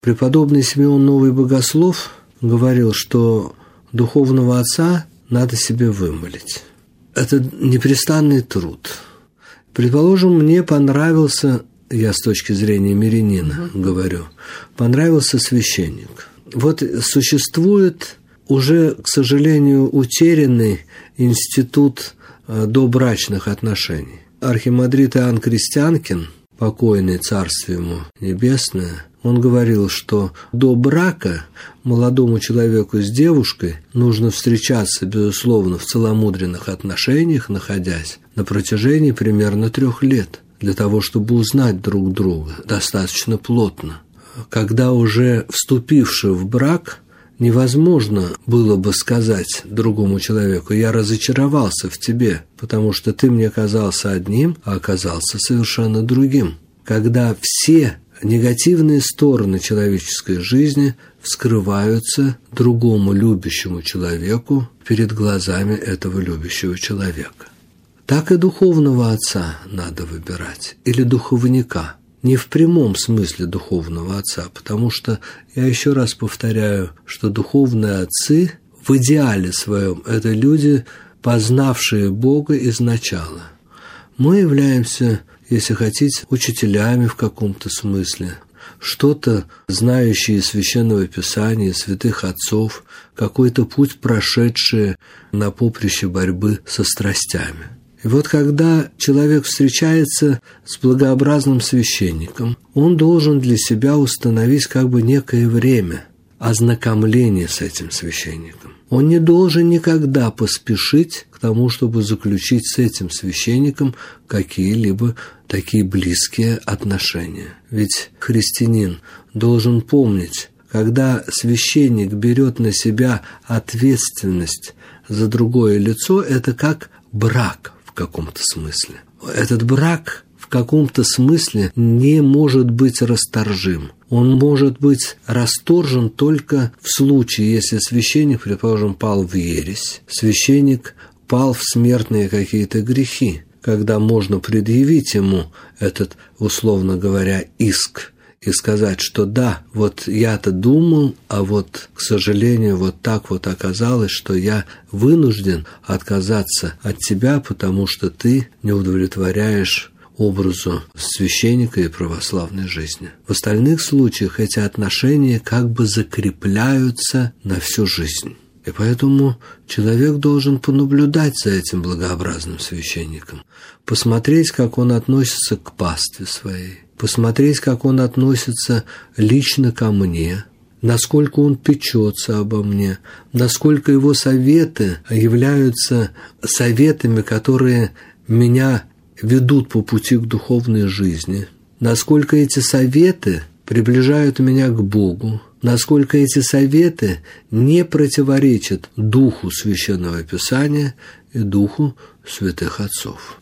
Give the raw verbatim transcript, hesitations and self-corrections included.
Преподобный Симеон Новый Богослов говорил, что духовного отца надо себе вымолить. Это непрестанный труд. Предположим, мне понравился, я с точки зрения мирянина uh-huh. говорю, понравился священник. Вот существует уже, к сожалению, утерянный институт добрачных отношений. Архимандрит Иоанн Крестьянкин, покойный, царствие ему небесное, он говорил, что до брака молодому человеку с девушкой нужно встречаться, безусловно, в целомудренных отношениях, находясь на протяжении примерно трех лет, для того, чтобы узнать друг друга достаточно плотно. Когда уже вступивший в брак, невозможно было бы сказать другому человеку: «Я разочаровался в тебе, потому что ты мне казался одним, а оказался совершенно другим». Когда все негативные стороны человеческой жизни вскрываются другому любящему человеку перед глазами этого любящего человека. Так и духовного отца надо выбирать, или духовника. Не в прямом смысле духовного отца, потому что, я еще раз повторяю, что духовные отцы в идеале своем – это люди, познавшие Бога изначала. Мы являемся, если хотите, учителями в каком-то смысле, что-то знающие из Священного Писания, святых отцов, какой-то путь прошедшие на поприще борьбы со страстями. И вот когда человек встречается с благообразным священником, он должен для себя установить как бы некое время ознакомления с этим священником. Он не должен никогда поспешить к тому, чтобы заключить с этим священником какие-либо такие близкие отношения. Ведь христианин должен помнить, когда священник берет на себя ответственность за другое лицо, это как брак в каком-то смысле. Этот брак в каком-то смысле не может быть расторжим. Он может быть расторжен только в случае, если священник, предположим, пал в ересь, священник пал в смертные какие-то грехи, когда можно предъявить ему этот, условно говоря, иск и сказать, что да, вот я-то думал, а вот, к сожалению, вот так вот оказалось, что я вынужден отказаться от тебя, потому что ты не удовлетворяешь образу священника и православной жизни. В остальных случаях эти отношения как бы закрепляются на всю жизнь. И поэтому человек должен понаблюдать за этим благообразным священником, посмотреть, как он относится к пастве своей, посмотреть, как он относится лично ко мне, насколько он печется обо мне, насколько его советы являются советами, которые меня ведут по пути к духовной жизни, насколько эти советы приближают меня к Богу, насколько эти советы не противоречат духу Священного Писания и духу святых отцов.